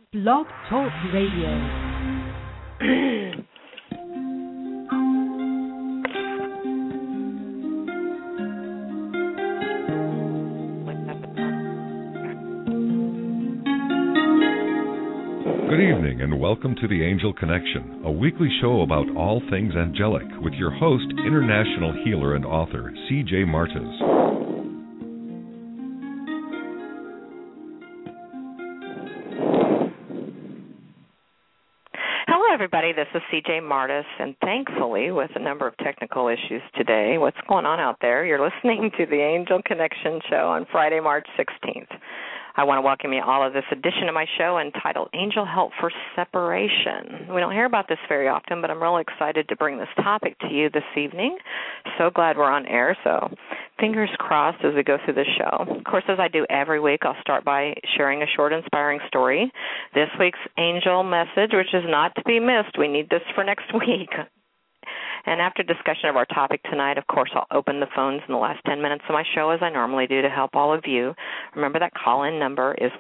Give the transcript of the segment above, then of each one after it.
Blog Talk Radio. Good evening and welcome to The Angel Connection, a weekly show about all things angelic with your host, international healer and author, C.J. Martis. Hello everybody, this is C.J. Martis, and thankfully, with a number of technical issues today, what's going on out there? You're listening to The Angel Connection show on Friday, March 16th. I want to welcome you all to this edition of my show entitled Angel Help for Separation. We don't hear about this very often, but I'm really excited to bring this topic to you this evening. So glad we're on air, so fingers crossed as we go through this show. Of course, as I do every week, I'll start by sharing a short, inspiring story. This week's angel message, which is not to be missed, we need this for next week. And after discussion of our topic tonight, of course, I'll open the phones in the last 10 minutes of my show as I normally do to help all of you. Remember that call-in number is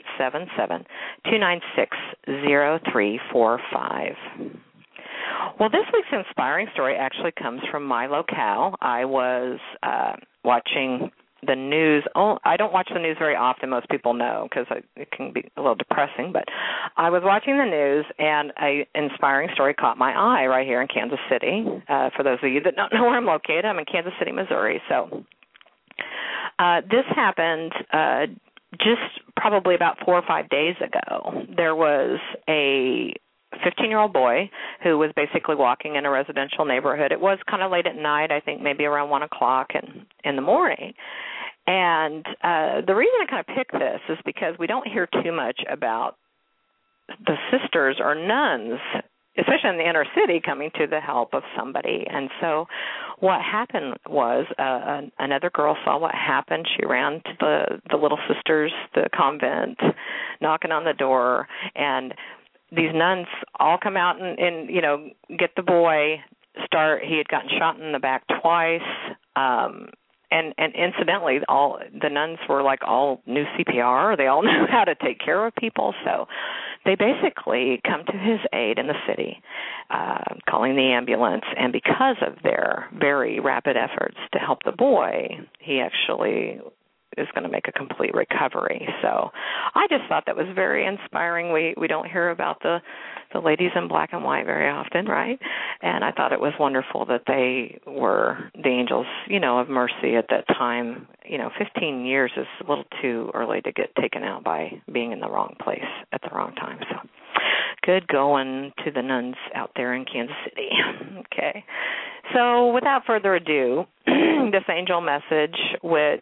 1-877-296-0345. Well, this week's inspiring story actually comes from my locale. I was watching the news. I don't watch the news very often, most people know, because it can be a little depressing, but I was watching the news, and an inspiring story caught my eye right here in Kansas City. For those of you that don't know where I'm located, I'm in Kansas City, Missouri. So this happened just probably about 4 or 5 days ago. There was a 15-year-old boy who was basically walking in a residential neighborhood. It was kind of late at night, I think maybe around 1 o'clock in the morning. And the reason I kind of picked this is because we don't hear too much about the sisters or nuns, especially in the inner city, coming to the help of somebody. And so what happened was another girl saw what happened. She ran to the Little Sisters, the convent, knocking on the door, and these nuns all come out and get the boy. He had gotten shot in the back twice, and incidentally, all the nuns were like all knew CPR. They all knew how to take care of people, so they basically come to his aid in the city, calling the ambulance. And because of their very rapid efforts to help the boy, he actually is going to make a complete recovery. So I just thought that was very inspiring. We don't hear about the ladies in black and white very often, right? And I thought it was wonderful that they were the angels, of mercy at that time. 15 years is a little too early to get taken out by being in the wrong place at the wrong time. So good going to the nuns out there in Kansas City. Okay. So without further ado, this angel message, which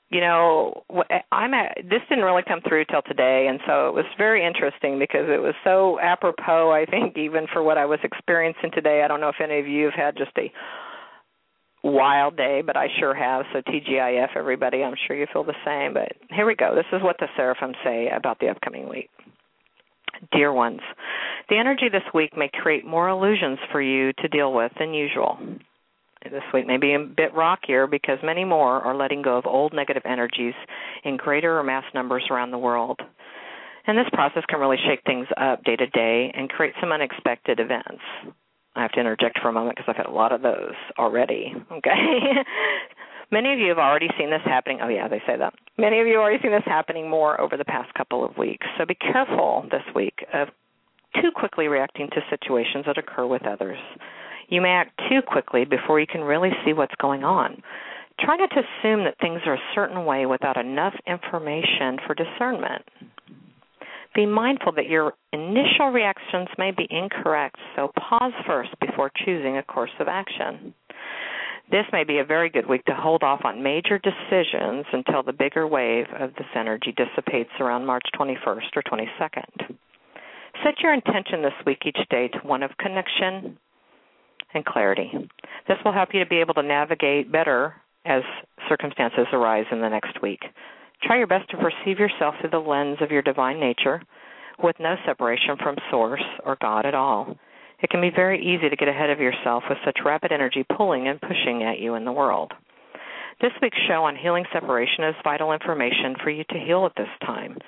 this didn't really come through till today, and so it was very interesting because it was so apropos, I think, even for what I was experiencing today. I don't know if any of you have had just a wild day, but I sure have, so TGIF, everybody. I'm sure you feel the same, but here we go. This is what the seraphim say about the upcoming week. Dear ones, the energy this week may create more illusions for you to deal with than usual. This week may be a bit rockier because many more are letting go of old negative energies in greater or mass numbers around the world. And this process can really shake things up day to day and create some unexpected events. I have to interject for a moment because I've had a lot of those already, okay? Many of you have already seen this happening. Oh, yeah, they say that. Many of you have already seen this happening more over the past couple of weeks. So be careful this week of too quickly reacting to situations that occur with others. You may act too quickly before you can really see what's going on. Try not to assume that things are a certain way without enough information for discernment. Be mindful that your initial reactions may be incorrect, so pause first before choosing a course of action. This may be a very good week to hold off on major decisions until the bigger wave of this energy dissipates around March 21st or 22nd. Set your intention this week each day to one of connection and clarity. This will help you to be able to navigate better as circumstances arise in the next week. Try your best to perceive yourself through the lens of your divine nature with no separation from Source or God at all. It can be very easy to get ahead of yourself with such rapid energy pulling and pushing at you in the world. This week's show on healing separation is vital information for you to heal at this time.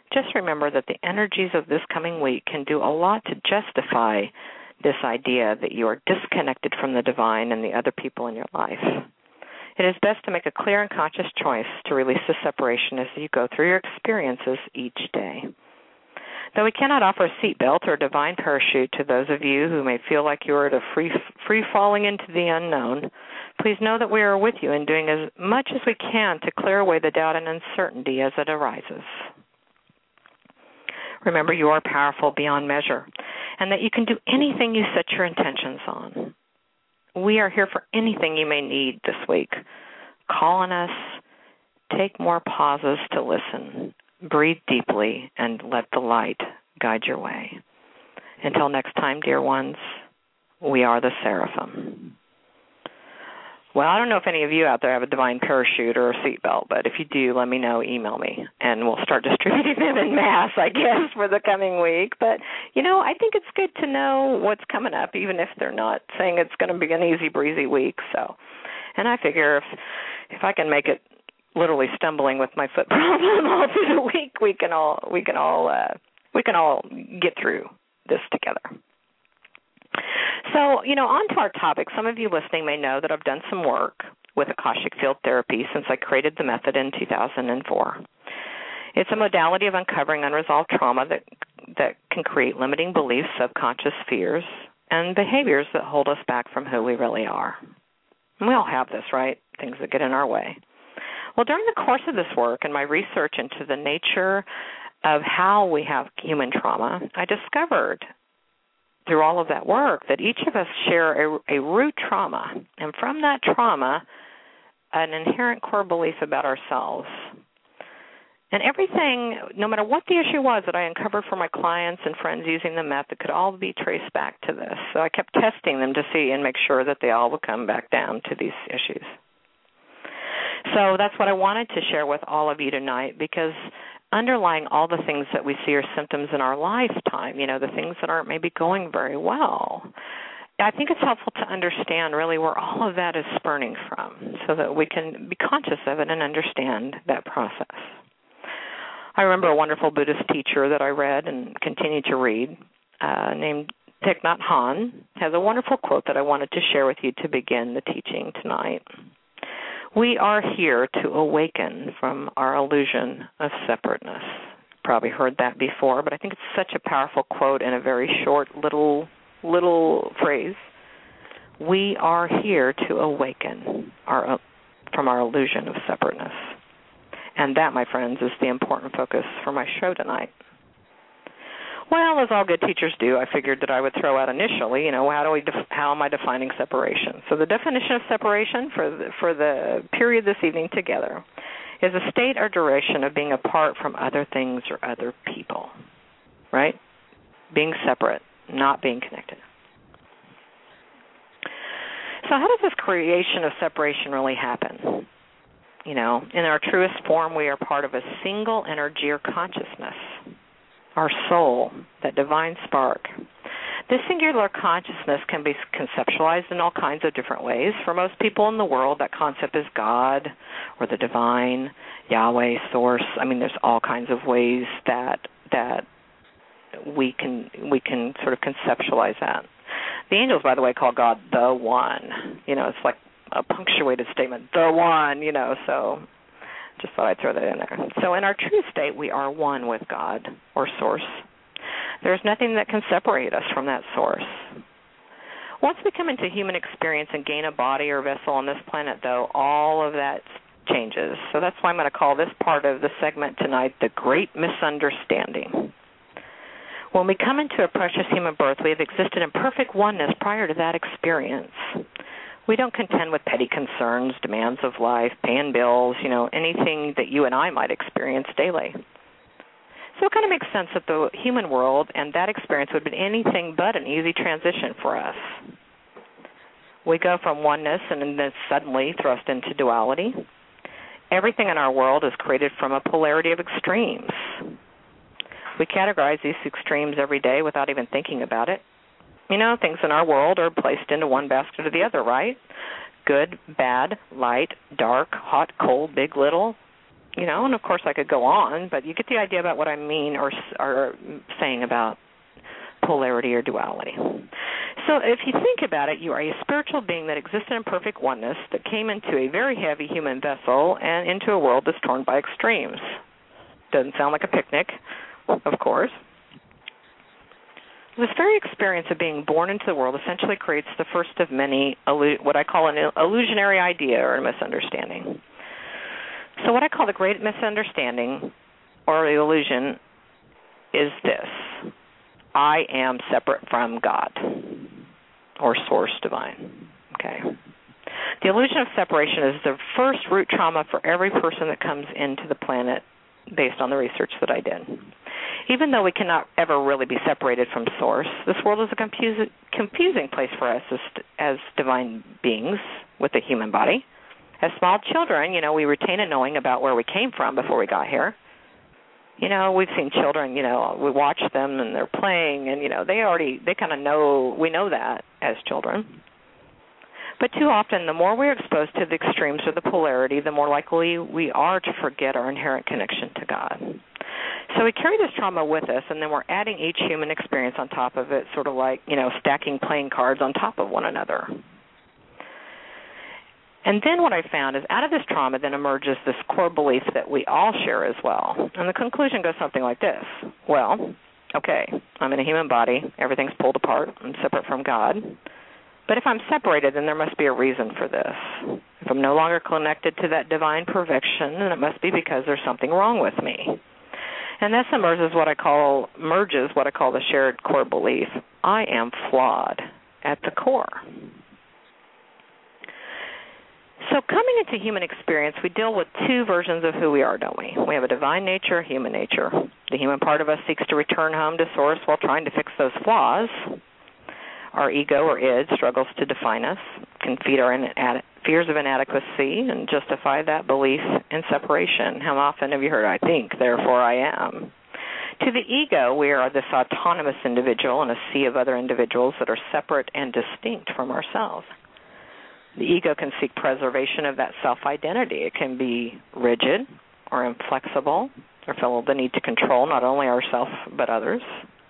just remember that the energies of this coming week can do a lot to justify this idea that you are disconnected from the divine and the other people in your life. It is best to make a clear and conscious choice to release the separation as you go through your experiences each day. Though we cannot offer a seatbelt or a divine parachute to those of you who may feel like you are at a free falling into the unknown, please know that we are with you in doing as much as we can to clear away the doubt and uncertainty as it arises. Remember, you are powerful beyond measure, and that you can do anything you set your intentions on. We are here for anything you may need this week. Call on us, take more pauses to listen, breathe deeply, and let the light guide your way. Until next time, dear ones, we are the Seraphim. Well, I don't know if any of you out there have a divine parachute or a seatbelt, but if you do, let me know, email me, and we'll start distributing them en masse, I guess, for the coming week. But, I think it's good to know what's coming up, even if they're not saying it's going to be an easy breezy week. So, and I figure if I can make it literally stumbling with my foot problem all through the week, we can all get through this together. So, on to our topic. Some of you listening may know that I've done some work with Akashic Field Therapy since I created the method in 2004. It's a modality of uncovering unresolved trauma that can create limiting beliefs, subconscious fears, and behaviors that hold us back from who we really are. And we all have this, right? Things that get in our way. Well, during the course of this work and my research into the nature of how we have human trauma, I discovered through all of that work that each of us share a root trauma, and from that trauma, an inherent core belief about ourselves. And everything, no matter what the issue was that I uncovered for my clients and friends using the method, could all be traced back to this. So I kept testing them to see and make sure that they all would come back down to these issues. So that's what I wanted to share with all of you tonight, because underlying all the things that we see are symptoms in our lifetime, the things that aren't maybe going very well, I think it's helpful to understand really where all of that is spurning from so that we can be conscious of it and understand that process. I remember a wonderful Buddhist teacher that I read and continue to read named Thich Nhat Hanh has a wonderful quote that I wanted to share with you to begin the teaching tonight. We are here to awaken from our illusion of separateness. Probably heard that before, but I think it's such a powerful quote in a very short little phrase. We are here to awaken from our illusion of separateness. And that, my friends, is the important focus for my show tonight. Well, as all good teachers do, I figured that I would throw out initially, how am I defining separation? So the definition of separation for the period this evening together is a state or duration of being apart from other things or other people, right? Being separate, not being connected. So how does this creation of separation really happen? In our truest form, we are part of a single energy or consciousness. Our soul, that divine spark. This singular consciousness can be conceptualized in all kinds of different ways. For most people in the world, that concept is God or the divine, Yahweh, source. There's all kinds of ways that we can sort of conceptualize that. The angels, by the way, call God the One. It's like a punctuated statement, the One, so just thought I'd throw that in there. So in our true state, we are one with God or source. There's nothing that can separate us from that source. Once we come into human experience and gain a body or vessel on this planet, though, all of that changes. So that's why I'm going to call this part of the segment tonight the Great Misunderstanding. When we come into a precious human birth, we have existed in perfect oneness prior to that experience. We don't contend with petty concerns, demands of life, paying bills, anything that you and I might experience daily. So it kind of makes sense that the human world and that experience would be anything but an easy transition for us. We go from oneness and then suddenly thrust into duality. Everything in our world is created from a polarity of extremes. We categorize these extremes every day without even thinking about it. Things in our world are placed into one basket or the other, right? Good, bad, light, dark, hot, cold, big, little. and of course I could go on, but you get the idea about what I mean or saying about polarity or duality. So if you think about it, you are a spiritual being that existed in perfect oneness that came into a very heavy human vessel and into a world that's torn by extremes. Doesn't sound like a picnic, of course. This very experience of being born into the world essentially creates the first of many, what I call an illusionary idea or a misunderstanding. So what I call the great misunderstanding or the illusion is this: I am separate from God or source divine. Okay. The illusion of separation is the first root trauma for every person that comes into the planet based on the research that I did. Even though we cannot ever really be separated from source, this world is a confusing place for us as divine beings with a human body. As small children, we retain a knowing about where we came from before we got here. We've seen children, we watch them and they're playing and, they kind of know, we know that as children. But too often, the more we're exposed to the extremes or the polarity, the more likely we are to forget our inherent connection to God. So we carry this trauma with us, and then we're adding each human experience on top of it, sort of like, stacking playing cards on top of one another. And then what I found is out of this trauma then emerges this core belief that we all share as well. And the conclusion goes something like this. Well, okay, I'm in a human body. Everything's pulled apart. I'm separate from God. But if I'm separated, then there must be a reason for this. If I'm no longer connected to that divine perfection, then it must be because there's something wrong with me. And this emerges what I call the shared core belief. I am flawed at the core. So coming into human experience, we deal with two versions of who we are, don't we? We have a divine nature, a human nature. The human part of us seeks to return home to source while trying to fix those flaws. Our ego or id struggles to define us, can feed our fears of inadequacy and justify that belief in separation. How often have you heard, I think, therefore I am? To the ego, we are this autonomous individual in a sea of other individuals that are separate and distinct from ourselves. The ego can seek preservation of that self-identity. It can be rigid or inflexible or feel the need to control not only ourselves but others.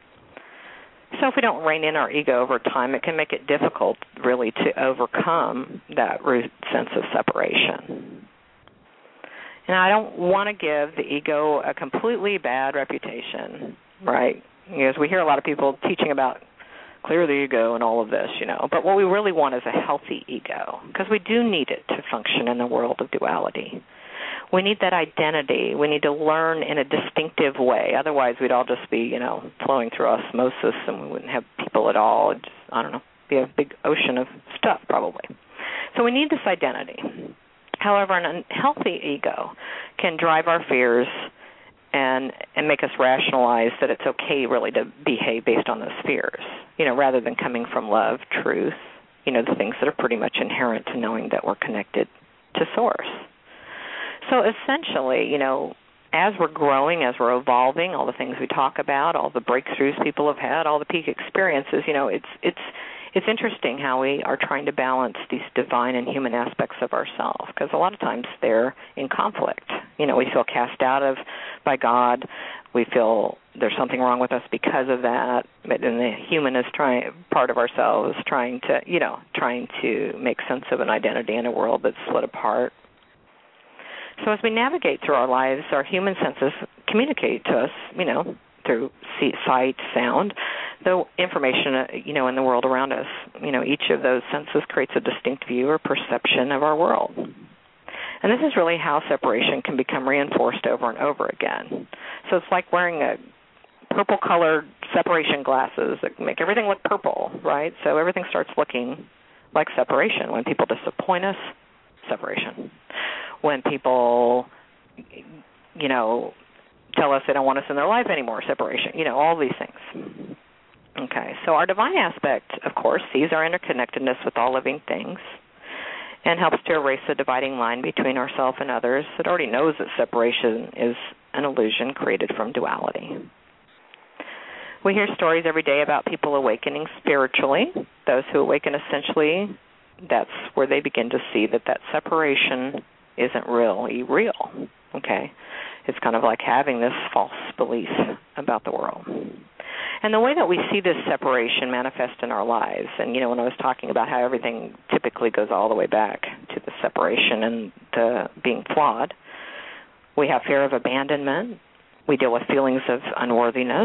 So if we don't rein in our ego over time, it can make it difficult, really, to overcome that root sense of separation. And I don't want to give the ego a completely bad reputation, right? Because we hear a lot of people teaching about clear the ego and all of this, But what we really want is a healthy ego, because we do need it to function in the world of duality. We need that identity. We need to learn in a distinctive way. Otherwise, we'd all just be, flowing through osmosis, and we wouldn't have people at all. It'd just, be a big ocean of stuff probably. So we need this identity. However, an unhealthy ego can drive our fears and make us rationalize that it's okay really to behave based on those fears, rather than coming from love, truth, the things that are pretty much inherent to knowing that we're connected to source. So essentially, as we're growing, as we're evolving, all the things we talk about, all the breakthroughs people have had, all the peak experiences, it's interesting how we are trying to balance these divine and human aspects of ourselves, because a lot of times they're in conflict. We feel cast out by God. We feel there's something wrong with us because of that. But then the human is part of ourselves trying to make sense of an identity in a world that's split apart. So as we navigate through our lives, our human senses communicate to us, through sight, sound, the information, in the world around us. Each of those senses creates a distinct view or perception of our world. And this is really how separation can become reinforced over and over again. So it's like wearing a purple-colored separation glasses that make everything look purple, right? So everything starts looking like separation. When people disappoint us, separation. When people, tell us they don't want us in their life anymore, separation, all these things. Okay, so our divine aspect, of course, sees our interconnectedness with all living things and helps to erase the dividing line between ourselves and others. It already knows that separation is an illusion created from duality. We hear stories every day about people awakening spiritually. Those who awaken essentially, that's where they begin to see that separation isn't really real, okay? It's kind of like having this false belief about the world. And the way that we see this separation manifest in our lives, and, when I was talking about how everything typically goes all the way back to the separation and the being flawed, we have fear of abandonment. We deal with feelings of unworthiness.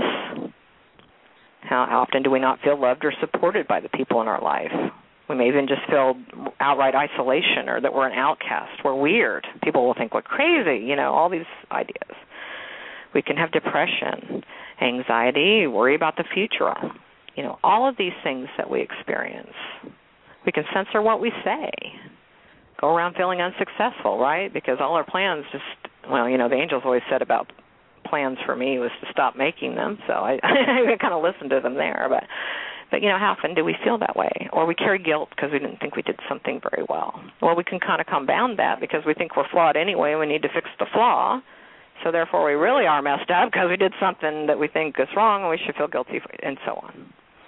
How often do we not feel loved or supported by the people in our life? We may even just feel outright isolation or that we're an outcast. We're weird. People will think we're crazy, all these ideas. We can have depression, anxiety, worry about the future, all of these things that we experience. We can censor what we say, go around feeling unsuccessful, right? Because all our plans the angels always said about plans for me was to stop making them, so I kind of listened to them there. But how often do we feel that way? Or we carry guilt because we didn't think we did something very well. Well, we can kind of compound that because we think we're flawed anyway and we need to fix the flaw. So therefore we really are messed up because we did something that we think is wrong and we should feel guilty for it, and so on.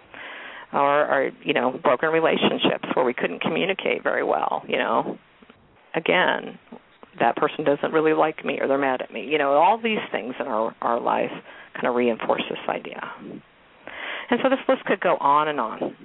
Or broken relationships where we couldn't communicate very well, Again, that person doesn't really like me or they're mad at me. All these things in our life kind of reinforce this idea. And so this list could go on and on,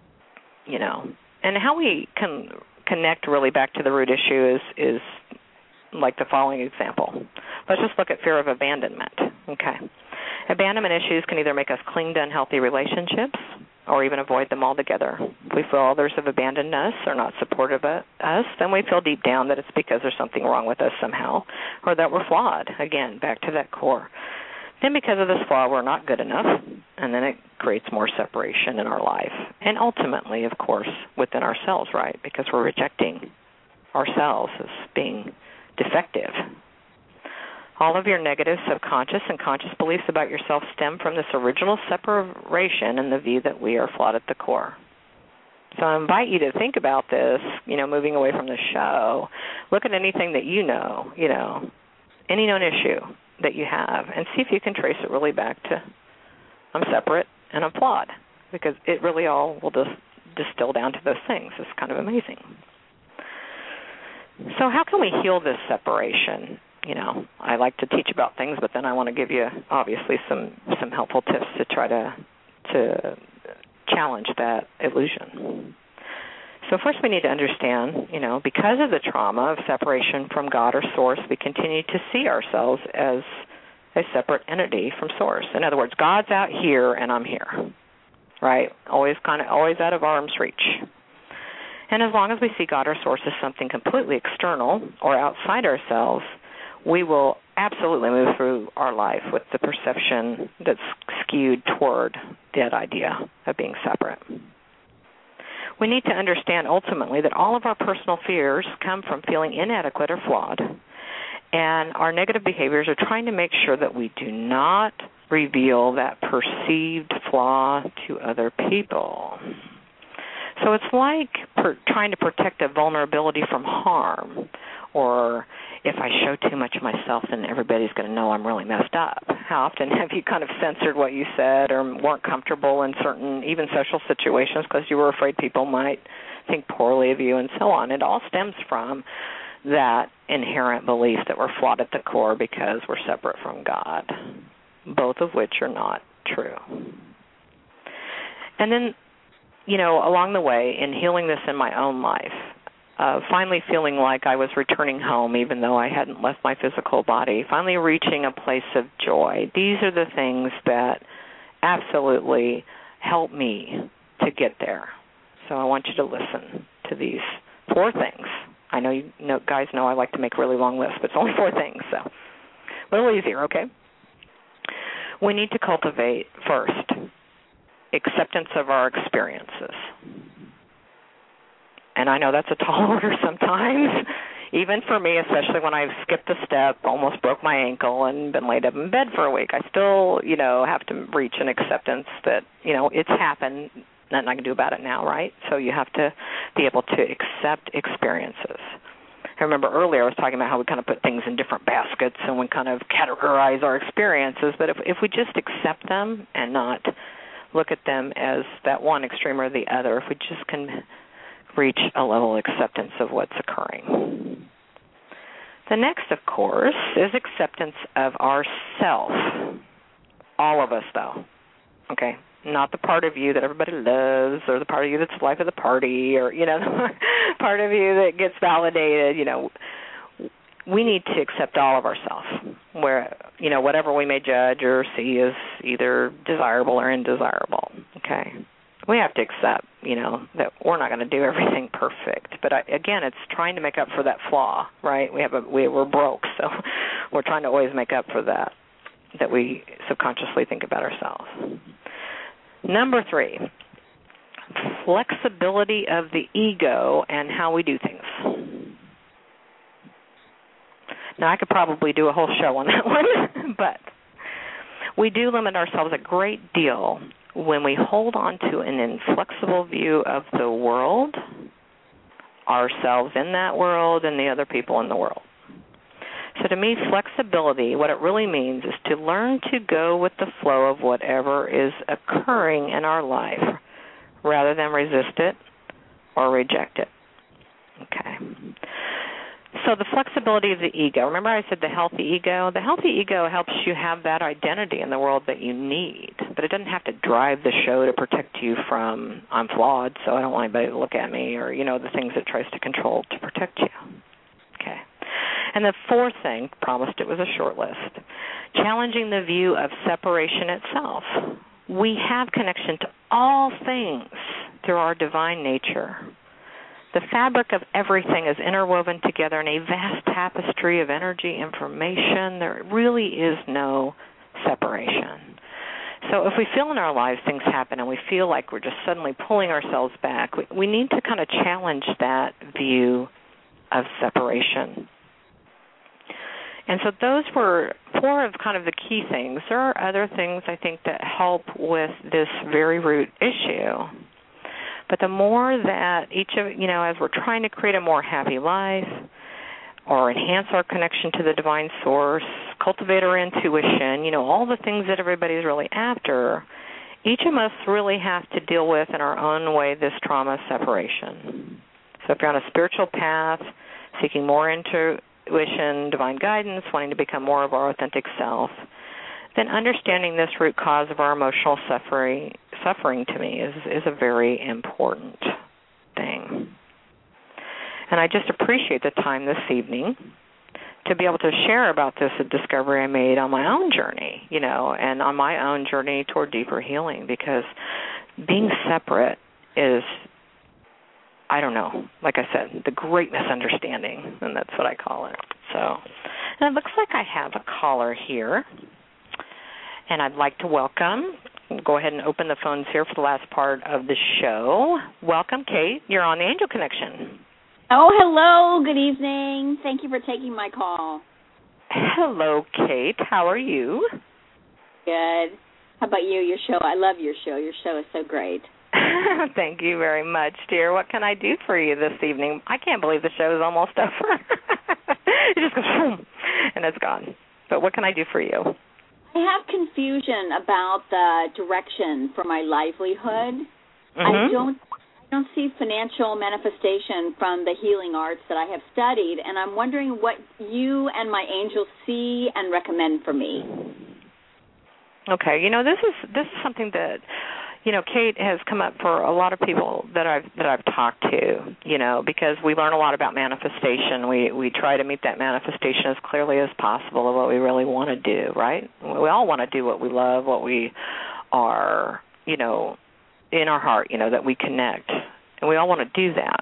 And how we can connect really back to the root issue is like the following example. Let's just look at fear of abandonment, okay? Abandonment issues can either make us cling to unhealthy relationships or even avoid them altogether. If we feel others have abandoned us or not supportive of us, then we feel deep down that it's because there's something wrong with us somehow or that we're flawed. Again, back to that core. Then because of this flaw, we're not good enough, and then it creates more separation in our life. And ultimately, of course, within ourselves, right, because we're rejecting ourselves as being defective. All of your negative subconscious and conscious beliefs about yourself stem from this original separation and the view that we are flawed at the core. So I invite you to think about this, moving away from the show. Look at anything that any known issue that you have, and see if you can trace it really back to I'm separate and I'm flawed, because it really all will just distill down to those things. It's kind of amazing. So how can we heal this separation? I like to teach about things, but then I want to give you, obviously, some helpful tips to try to challenge that illusion. So first we need to understand, because of the trauma of separation from God or Source, we continue to see ourselves as a separate entity from Source. In other words, God's out here and I'm here, right? Always out of arm's reach. And as long as we see God or Source as something completely external or outside ourselves, we will absolutely move through our life with the perception that's skewed toward that idea of being separate. We need to understand ultimately that all of our personal fears come from feeling inadequate or flawed, and our negative behaviors are trying to make sure that we do not reveal that perceived flaw to other people. So it's like trying to protect a vulnerability from harm, or if I show too much of myself, then everybody's going to know I'm really messed up. How often have you kind of censored what you said or weren't comfortable in certain, even social situations, because you were afraid people might think poorly of you and so on? It all stems from that inherent belief that we're flawed at the core because we're separate from God, both of which are not true. And then, along the way, in healing this in my own life, finally feeling like I was returning home even though I hadn't left my physical body, finally reaching a place of joy. These are the things that absolutely help me to get there. So I want you to listen to these 4 things. I know guys know I like to make really long lists, but it's only 4 things, so a little easier, okay? We need to cultivate, first, acceptance of our experiences. And I know that's a tall order sometimes, even for me, especially when I've skipped a step, almost broke my ankle, and been laid up in bed for a week. I still, have to reach an acceptance that, it's happened, nothing I can do about it now, right? So you have to be able to accept experiences. I remember earlier I was talking about how we kind of put things in different baskets and we kind of categorize our experiences, but if we just accept them and not look at them as that one extreme or the other, if we just can reach a level of acceptance of what's occurring. The next, of course, is acceptance of ourself. All of us, though. Okay? Not the part of you that everybody loves, or the part of you that's the life of the party, or, the part of you that gets validated. We need to accept all of ourselves, where, whatever we may judge or see as either desirable or undesirable. Okay? We have to accept, that we're not going to do everything perfect. But again, it's trying to make up for that flaw, right? We're broke, so we're trying to always make up for that we subconsciously think about ourselves. Number 3, flexibility of the ego and how we do things. Now, I could probably do a whole show on that one, but we do limit ourselves a great deal when we hold on to an inflexible view of the world, ourselves in that world, and the other people in the world. So to me, flexibility, what it really means is to learn to go with the flow of whatever is occurring in our life rather than resist it or reject it. Okay. So the flexibility of the ego. Remember I said the healthy ego? The healthy ego helps you have that identity in the world that you need, but it doesn't have to drive the show to protect you from, I'm flawed, so I don't want anybody to look at me, or, the things it tries to control to protect you. Okay. And the 4th thing, promised it was a short list, challenging the view of separation itself. We have connection to all things through our divine nature. The fabric of everything is interwoven together in a vast tapestry of energy, information. There really is no separation. So if we feel in our lives things happen and we feel like we're just suddenly pulling ourselves back, we need to kind of challenge that view of separation. And so those were 4 of kind of the key things. There are other things, I think, that help with this very root issue. But the more that each of, as we're trying to create a more happy life or enhance our connection to the divine source, cultivate our intuition, all the things that everybody's really after, each of us really have to deal with in our own way this trauma separation. So if you're on a spiritual path, seeking more intuition, divine guidance, wanting to become more of our authentic self, then understanding this root cause of our emotional suffering to me is a very important thing. And I just appreciate the time this evening to be able to share about this discovery I made on my own journey, and on my own journey toward deeper healing, because being separate is, I don't know, like I said, the great misunderstanding, and that's what I call it. So, and it looks like I have a caller here. And I'd like to welcome, go ahead and open the phones here for the last part of the show. Welcome, Kate. You're on the Angel Connection. Oh, hello. Good evening. Thank you for taking my call. Hello, Kate. How are you? Good. How about you, your show? I love your show. Your show is so great. Thank you very much, dear. What can I do for you this evening? I can't believe the show is almost over. It just goes boom, and it's gone. But what can I do for you? I have confusion about the direction for my livelihood. Mm-hmm. I don't see financial manifestation from the healing arts that I have studied, and I'm wondering what you and my angels see and recommend for me. Okay, this is something that Kate has come up for a lot of people that I've talked to, because we learn a lot about manifestation. We try to meet that manifestation as clearly as possible of what we really want to do, right? We all want to do what we love, what we are, in our heart, that we connect. And we all want to do that.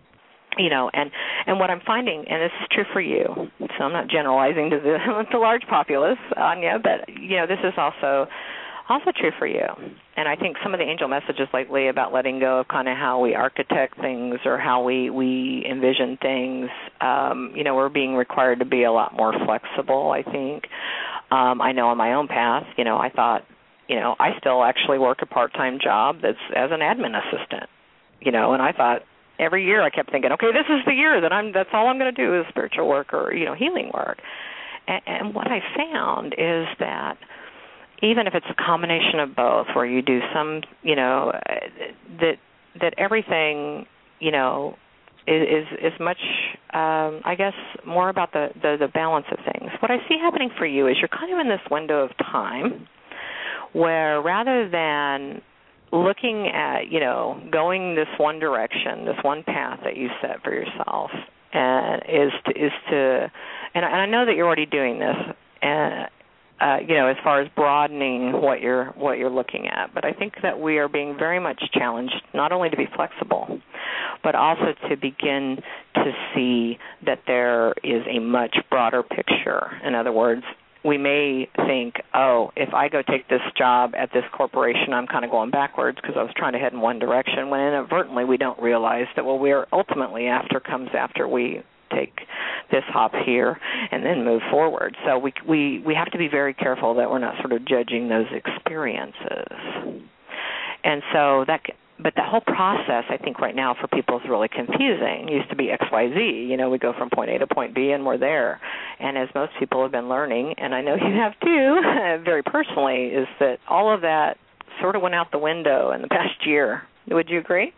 And what I'm finding, and this is true for you, so I'm not generalizing to the large populace, Anya, but, this is also true for you. And I think some of the angel messages lately about letting go of kind of how we architect things or how we envision things, we're being required to be a lot more flexible, I think. I know on my own path, I thought, I still actually work a part-time job that's as an admin assistant, and I thought every year I kept thinking, okay, this is the year that's all I'm going to do is spiritual work or, healing work. And what I found is that even if it's a combination of both, where you do some, that everything, is much, I guess, more about the balance of things. What I see happening for you is you're kind of in this window of time where rather than looking at, going this one direction, this one path that you set for yourself, and and I know that you're already doing this, and as far as broadening what you're looking at. But I think that we are being very much challenged not only to be flexible, but also to begin to see that there is a much broader picture. In other words, we may think, if I go take this job at this corporation, I'm kind of going backwards because I was trying to head in one direction, when inadvertently we don't realize that what we're ultimately comes after we take this hop here and then move forward. So we have to be very careful that we're not sort of judging those experiences. And so but the whole process, I think, right now for people is really confusing. It used to be XYZ. We go from point A to point B, and we're there. And as most people have been learning, and I know you have too, very personally, is that all of that sort of went out the window in the past year. Would you agree?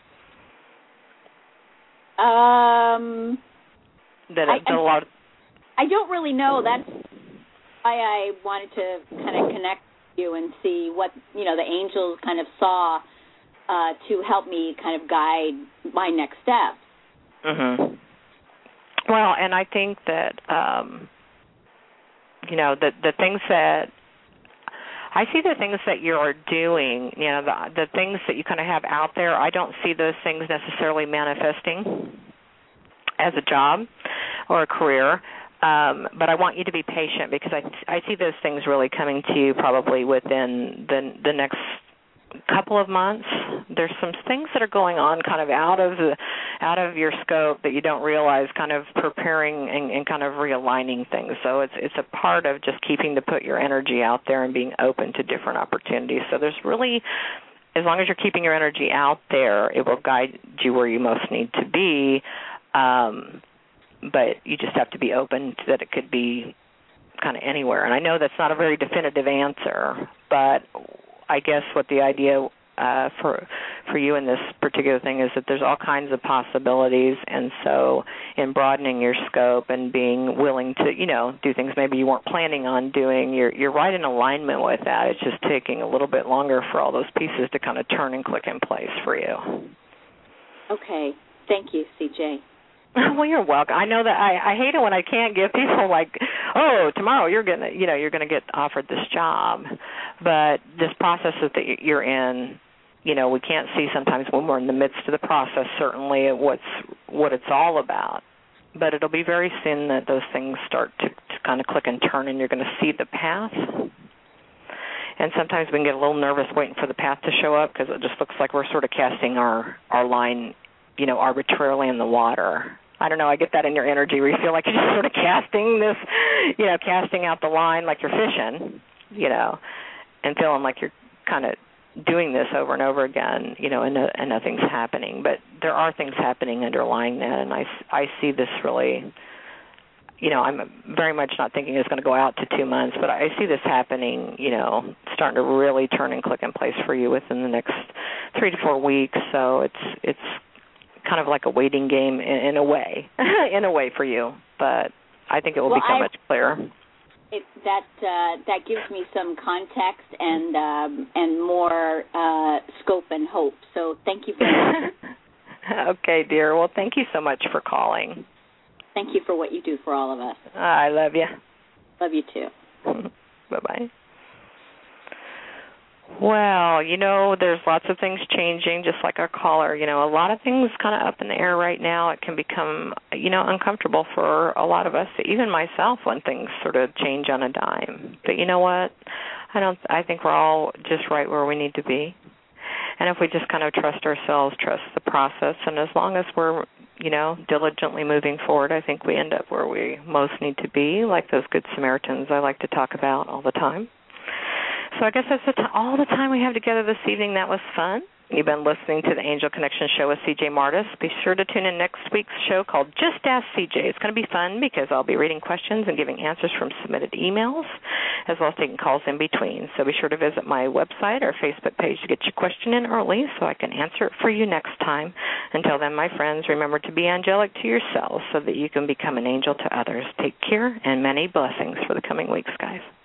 I don't really know. That's why I wanted to kind of connect with you and see what, the angels kind of saw to help me kind of guide my next steps. Mm-hmm. Well, and I think that, the things that I see, the things that you're doing, the things that you kind of have out there, I don't see those things necessarily manifesting as a job or a career. But I want you to be patient because I see those things really coming to you probably within the next couple of months. There's some things that are going on kind of out of your scope that you don't realize, kind of preparing and kind of realigning things. So it's a part of just put your energy out there and being open to different opportunities. So there's really, as long as you're keeping your energy out there, it will guide you where you most need to be. But you just have to be open to that it could be kind of anywhere. And I know that's not a very definitive answer, but I guess what the idea for you in this particular thing is that there's all kinds of possibilities, and so in broadening your scope and being willing to, do things maybe you weren't planning on doing, you're right in alignment with that. It's just taking a little bit longer for all those pieces to kind of turn and click in place for you. Okay. Thank you, CJ. Well, you're welcome. I know that I hate it when I can't give people tomorrow you're gonna get offered this job, but this process that you're in, we can't see sometimes when we're in the midst of the process certainly what it's all about. But it'll be very soon that those things start to kind of click and turn, and you're going to see the path. And sometimes we can get a little nervous waiting for the path to show up because it just looks like we're sort of casting our line, arbitrarily in the water. I don't know, I get that in your energy where you feel like you're just sort of casting this, casting out the line like you're fishing, and feeling like you're kind of doing this over and over again, and nothing's happening. But there are things happening underlying that, and I see this really, I'm very much not thinking it's going to go out to 2 months, but I see this happening, starting to really turn and click in place for you within the next 3 to 4 weeks. So it's kind of like a waiting game in a way, for you. But I think it will become much clearer. That gives me some context and more scope and hope. So thank you very much. Okay, dear. Well, thank you so much for calling. Thank you for what you do for all of us. I love you. Love you too. Bye-bye. Well, there's lots of things changing, just like our caller. A lot of things kind of up in the air right now. It can become, uncomfortable for a lot of us, even myself, when things sort of change on a dime. But you know what? I think we're all just right where we need to be. And if we just kind of trust ourselves, trust the process, and as long as we're, diligently moving forward, I think we end up where we most need to be, like those good Samaritans I like to talk about all the time. So I guess that's all the time we have together this evening. That was fun. You've been listening to the Angel Connection Show with C.J. Martis. Be sure to tune in next week's show called Just Ask C.J. It's going to be fun because I'll be reading questions and giving answers from submitted emails, as well as taking calls in between. So be sure to visit my website or Facebook page to get your question in early so I can answer it for you next time. Until then, my friends, remember to be angelic to yourselves so that you can become an angel to others. Take care and many blessings for the coming weeks, guys.